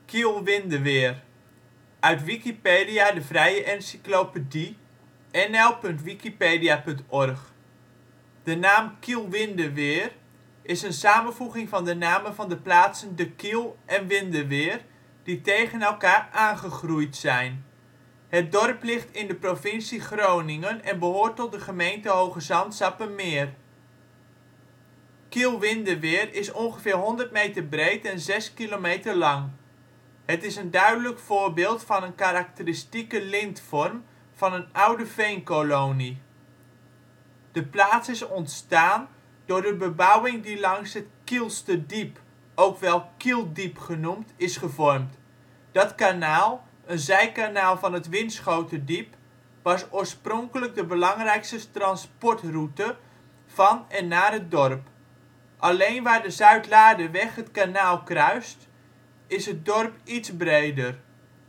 Kiel-Windeweer, uit Wikipedia, de vrije encyclopedie. nl.wikipedia.org. De naam Kiel-Windeweer is een samenvoeging van de namen van de plaatsen De Kiel en Windeweer, die tegen elkaar aangegroeid zijn. Het dorp ligt in de provincie Groningen en behoort tot de gemeente Hoogezand-Sappemeer. Kiel-Windeweer is ongeveer 100 meter breed en 6 kilometer lang. Het is een duidelijk voorbeeld van een karakteristieke lintvorm van een oude veenkolonie. De plaats is ontstaan door de bebouwing die langs het Kielsterdiep, ook wel Kieldiep genoemd, is gevormd. Dat kanaal, een zijkanaal van het Winschoterdiep, was oorspronkelijk de belangrijkste transportroute van en naar het dorp. Alleen waar de Zuidlaarderweg het kanaal kruist, is het dorp iets breder.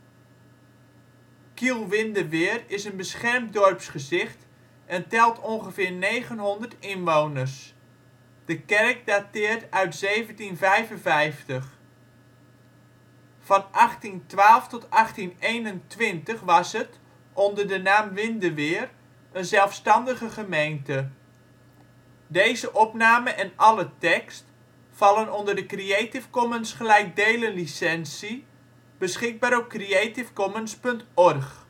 Kiel-Windeweer is een beschermd dorpsgezicht en telt ongeveer 900 inwoners. De kerk dateert uit 1755. Van 1812 tot 1821 was het, onder de naam Windeweer, een zelfstandige gemeente. Deze opname en alle tekst vallen onder de Creative Commons gelijkdelen licentie, beschikbaar op creativecommons.org